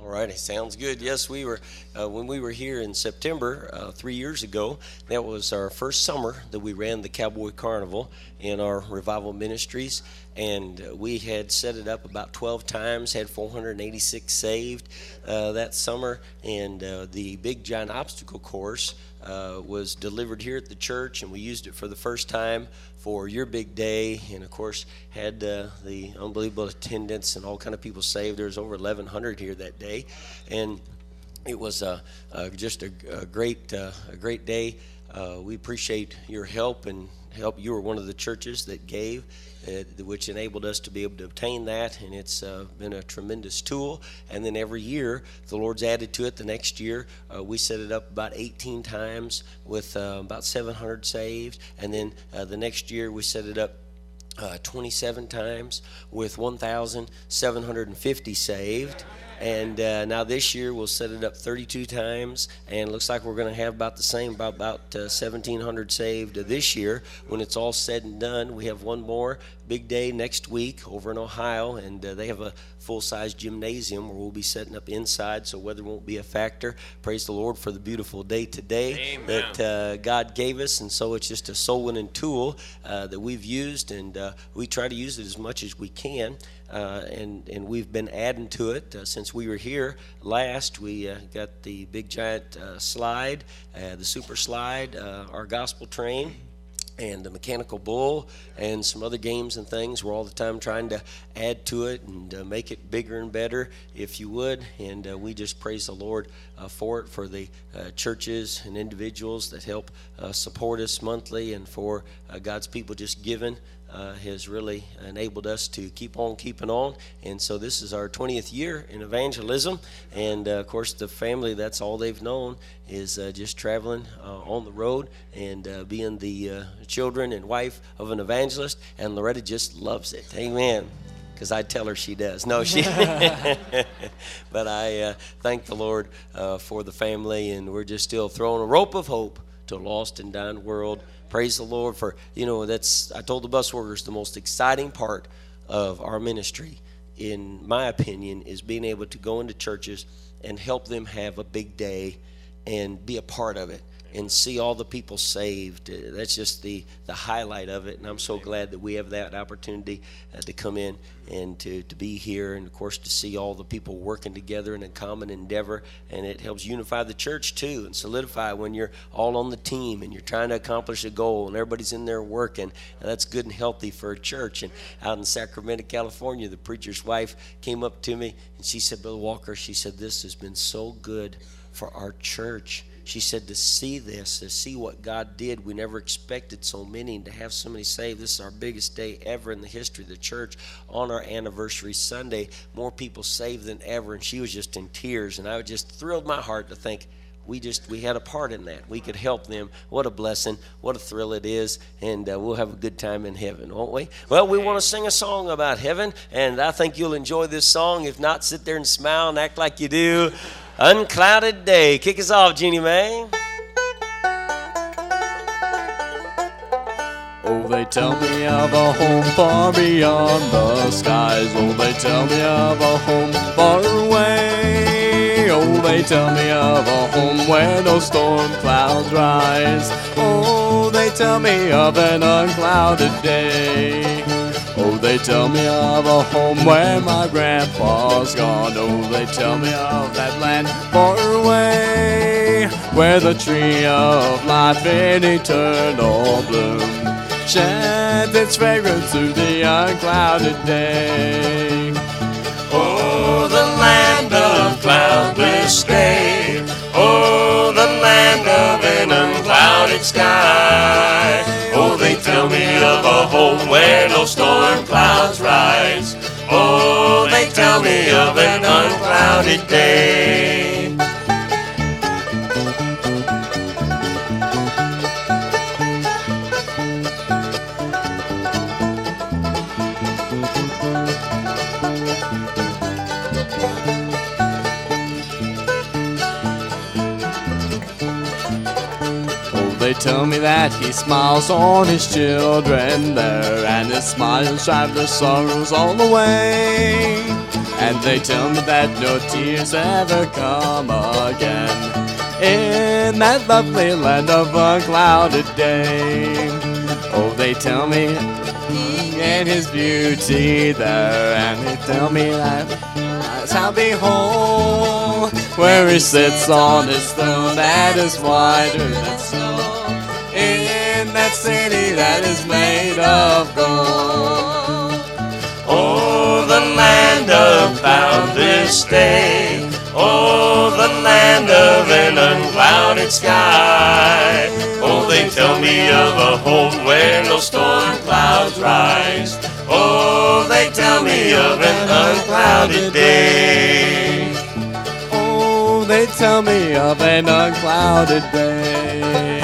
Righty, sounds good. Yes, we were when we were here in September 3 years ago. That was our first summer that we ran the Cowboy Carnival in our revival ministries, and we had set it up about 12 times, had 486 saved that summer, and the Big Giant Obstacle Course was delivered here at the church, and we used it for the first time for your big day, and of course had the unbelievable attendance and all kind of people saved. There was over 1,100 here that day, and it was just a great day. We appreciate your help and help. You were one of the churches that gave, which enabled us to be able to obtain that, and it's been a tremendous tool. And then every year the Lord's added to it. The next year we set it up about 18 times with about 700 saved, and then the next year we set it up 27 times with 1,750 saved. And now this year we'll set it up 32 times, and it looks like we're going to have about the same, about 1,700 saved this year. When it's all said and done, we have one more big day next week over in Ohio, and they have a full-size gymnasium where we'll be setting up inside, so weather won't be a factor. Praise the Lord for the beautiful day today. Amen. That God gave us, and so it's just a soul-winning tool that we've used, and we try to use it as much as we can. And we've been adding to it since we were here last. We got the Big Giant slide, the super slide, our gospel train, and the mechanical bull, and some other games and things. We're all the time trying to add to it and make it bigger and better, if you would. And we just praise the Lord for it, for the churches and individuals that help support us monthly, and for God's people just giving. Has really enabled us to keep on keeping on. And so this is our 20th year in evangelism, and of course the family, that's all they've known is just traveling on the road and being the children and wife of an evangelist, and Loretta just loves it. Amen. Because I tell her she does. No, she. But I thank the Lord for the family, and we're just still throwing a rope of hope to a lost and dying world. Praise the Lord for, that's, I told the bus workers, the most exciting part of our ministry, in my opinion, is being able to go into churches and help them have a big day and be a part of it and see all the people saved. That's just the highlight of it, and I'm so glad that we have that opportunity to come in and to be here, and of course to see all the people working together in a common endeavor. And it helps unify the church too and solidify when you're all on the team and you're trying to accomplish a goal and everybody's in there working. And that's good and healthy for a church. And out in Sacramento, California, the preacher's wife came up to me and she said, Brother Walker, she said, this has been so good for our church. She said, to see this, to see what God did, we never expected so many, to have so many saved. This is our biggest day ever in the history of the church. On our anniversary Sunday, more people saved than ever, and she was just in tears. And I just thrilled my heart to think we had a part in that. We could help them. What a blessing, what a thrill it is, and we'll have a good time in heaven, won't we? Well, we want to sing a song about heaven, and I think you'll enjoy this song. If not, sit there and smile and act like you do. Unclouded Day. Kick us off, Jeannie Mae. Oh, they tell me of a home far beyond the skies. Oh, they tell me of a home far away. Oh, they tell me of a home where no storm clouds rise. Oh, they tell me of an unclouded day. Oh, they tell me of a home where my grandpa's gone. Oh, they tell me of that land far away, where the tree of life in eternal bloom sheds its fragrance through the unclouded day. Oh, the land of cloudless day. Oh, the land of an unclouded sky. Oh, they tell me of a home where no storm clouds rise. Oh, they tell me of an unclouded day. They tell me that he smiles on his children there, and his smiles drive their sorrows all away. And they tell me that no tears ever come again in that lovely land of unclouded day. Oh, they tell me in his beauty there, and they tell me that I shall be home, where he sits on his throne that is whiter than snow, in that city that is made of gold. Oh, the land of boundless day. Oh, the land of an unclouded sky. Oh, they tell me of a home where no storm clouds rise. Oh, they tell me of an unclouded day. Oh, they tell me of an unclouded day.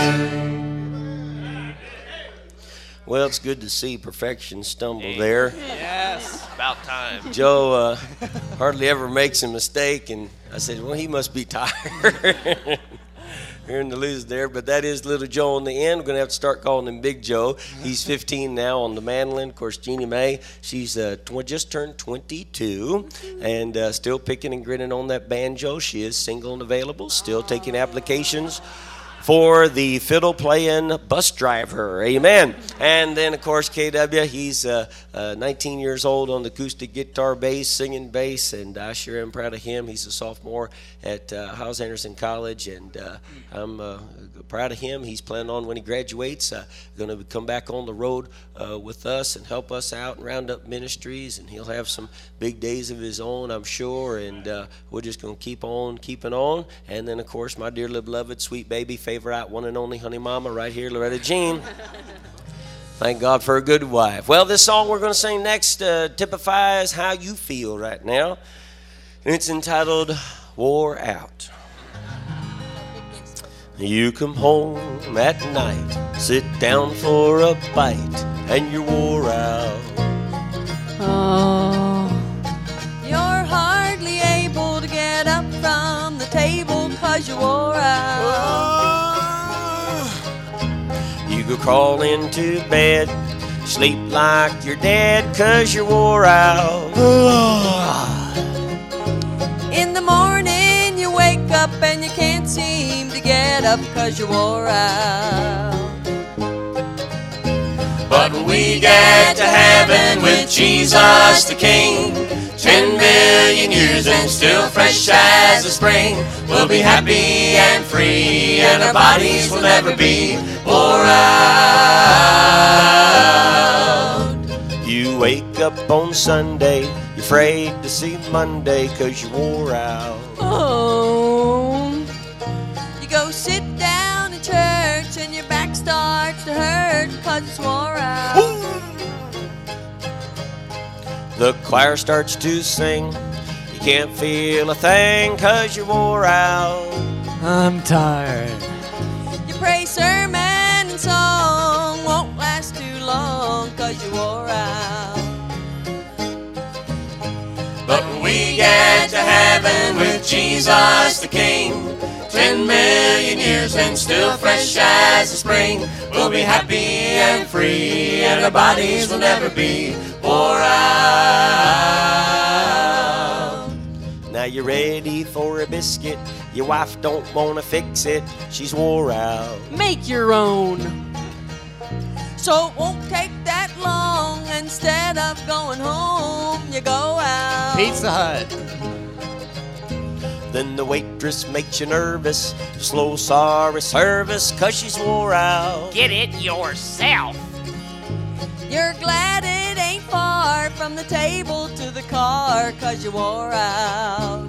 Well, it's good to see perfection stumble there. Yes. About time. Joe hardly ever makes a mistake, and I said, well, he must be tired. Hearing the lose there, but that is little Joe on the end. We're going to have to start calling him Big Joe. He's 15 now on the mandolin. Of course, Jeannie Mae, she's just turned 22 and still picking and grinning on that banjo. She is single and available, still taking applications for the fiddle playing bus driver. Amen. And then, of course, KW, he's 19 years old on the acoustic guitar bass, singing bass, and I sure am proud of him. He's a sophomore at Hyles Anderson College, and I'm proud of him. He's planning on, when he graduates, going to come back on the road with us and help us out and round up ministries, and he'll have some big days of his own, I'm sure, and we're just going to keep on keeping on. And then, of course, my dear beloved, sweet baby, favorite, one and only honey mama right here, Loretta Jean. Thank God for a good wife. Well, this song we're going to sing next typifies how you feel right now, and it's entitled Wore Out. You come home at night, sit down for a bite, and you're wore out. Oh, you're hardly able to get up from the table 'cause you wore out. You go crawl into bed, sleep like you're dead 'cause you're wore out. In the morning you wake up and you can't seem to get up 'cause you wore out. But when we get to heaven with Jesus the King, 10 million years and still fresh as the spring, we'll be happy and free, and our bodies will never be wore out. You wake up on Sunday, you're afraid to see Monday 'cause you wore out. Oh, you go sit down in church and your back starts to hurt 'cause it's wore out. The choir starts to sing, you can't feel a thing 'cause you're wore out. I'm tired. You pray sermon and song won't last too long 'cause you wore out. But when we get to heaven with Jesus the King, 10 million years and still fresh as the spring, we'll be happy and free, and our bodies will never be wore out. Now you're ready for a biscuit, your wife don't wanna fix it, she's wore out. Make your own. So it won't take that long. Instead of going home, you go out. Pizza Hut. Then the waitress makes you nervous, slow sorry service 'cause she's wore out. Get it yourself. You're glad it ain't far from the table to the car 'cause you wore out.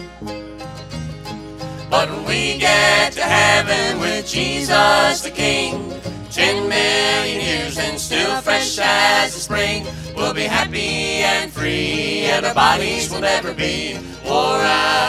But when we get to heaven with Jesus the King, 10 million years and still fresh as the spring, we'll be happy and free, and our bodies will never be wore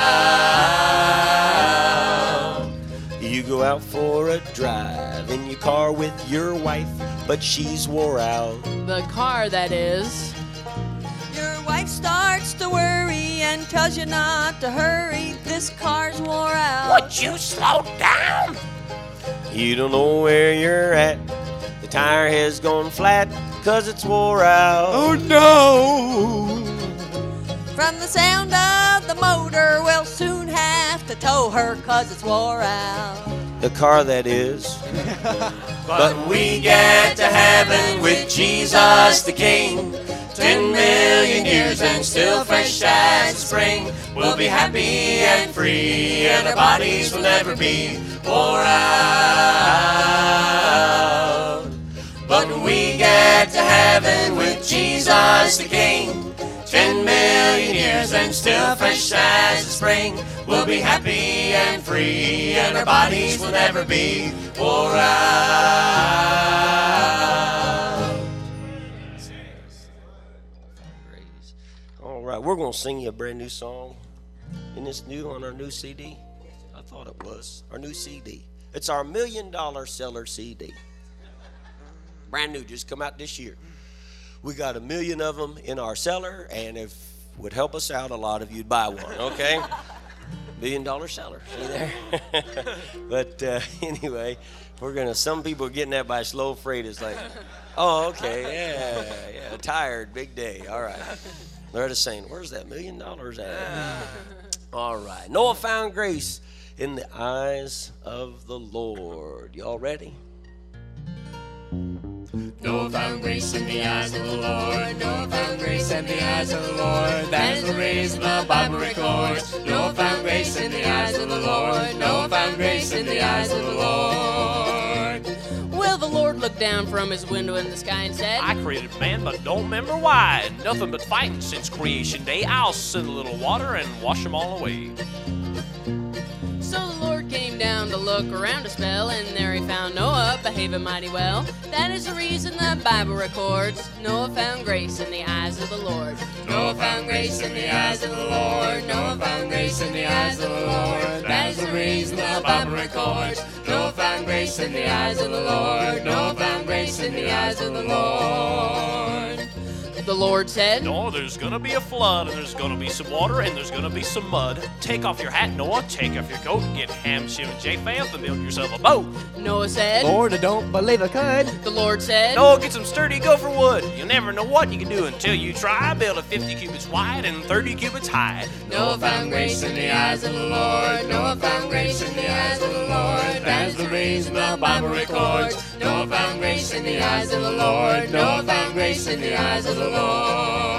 out. You go out for a drive in your car with your wife, but she's wore out. The car, that is. Your wife starts to worry and tells you not to hurry. This car's wore out. Would you slow down? You don't know where you're at, the tire has gone flat 'cause it's wore out. Oh no! from the sound of the motor. We'll soon have to tow her 'cause it's wore out. The car that is. But we get to heaven with Jesus the King. 10 million years and still fresh as spring. We'll be happy and free, and our bodies will never be wore out. But we get to heaven with Jesus the King. 10 million years and still fresh as the spring. We'll be happy and free, and our bodies will never be wore out. All right, we're going to sing you a brand new song. Isn't this new on our new CD? I thought it was. Our new CD. It's our $1 million seller CD. Brand new, just come out this year. We got 1 million of them in our cellar, and if it would help us out, a lot of you'd buy one, okay? $1 million seller, see there? But anyway, some people are getting that by slow freight. It's like, oh, okay, yeah, tired, big day, all right. They're just saying, where's that $1 million at? All right, Noah found grace in the eyes of the Lord. Y'all ready? Noah found grace in the eyes of the Lord. Noah found grace in the eyes of the Lord. That is the reason the Bible records. Noah found grace in the eyes of the Lord. Noah found grace in the eyes of the Lord. Well, the Lord looked down from his window in the sky and said, I created man, but don't remember why. Nothing but fighting since creation day. I'll send a little water and wash them all away. So the Lord came down to look around a spell, and there he found Noah behaving mighty well. That is the reason the Bible records. Noah found grace in the eyes of the Lord. Noah found grace in the eyes of the Lord. Noah found grace in the eyes of the Lord. That is the reason the Bible records. Noah found grace in the eyes of the Lord. Noah found grace in the eyes of the Lord. The Lord said, Noah, there's gonna be a flood, and there's gonna be some water, and there's gonna be some mud. Take off your hat, Noah, take off your coat, get Ham, Shem, and Japheth, and build yourself a boat. Noah said, Lord, I don't believe I could. The Lord said, Noah, get some sturdy gopher wood. You'll never know what you can do until you try. Build a 50 cubits wide and 30 cubits high. Noah found grace in the eyes of the Lord. Noah found grace in the eyes of the Lord. That is the reason the Bible records. Noah found grace in the eyes of the Lord. Noah found grace in the eyes of the Lord.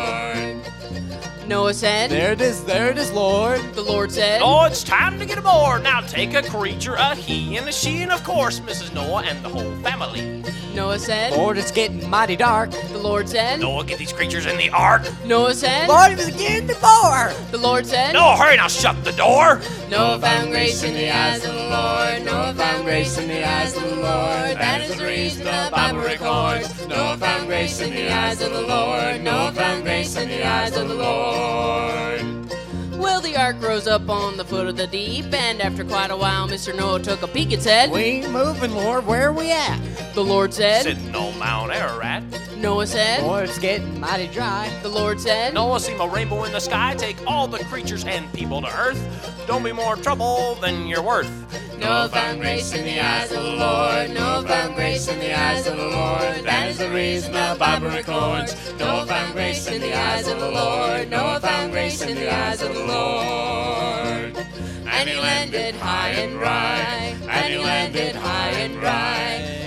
Noah said, There it is, Lord. The Lord said, Oh, it's time to get aboard. Now take a creature, a he and a she, and of course Mrs. Noah and the whole family. Noah said, Lord, it's getting mighty dark. The Lord said, Noah, get these creatures in the ark. Noah said, Lord, it was again before. The Lord said, Noah, hurry now, shut the door. Noah found grace in the eyes of the Lord. Noah found grace in the eyes of the Lord. That is the reason the Bible records. Noah found grace in the eyes of the Lord. Noah found grace in the eyes of the Lord. Well, the ark rose up on the foot of the deep, and after quite a while, Mr. Noah took a peek and said, We ain't moving, Lord. Where are we at? The Lord said, Sitting on Mount Ararat. Noah said, Lord, it's getting mighty dry. The Lord said, Noah, seen a rainbow in the sky. Take all the creatures and people to earth. Don't be more trouble than you're worth. Noah found grace in the eyes of the Lord. Noah found grace in the eyes of the Lord. That is the reason the Bible records. Noah found grace in the eyes of the Lord. Noah found grace in the eyes of the Lord. And he landed high and dry. And he landed high and dry.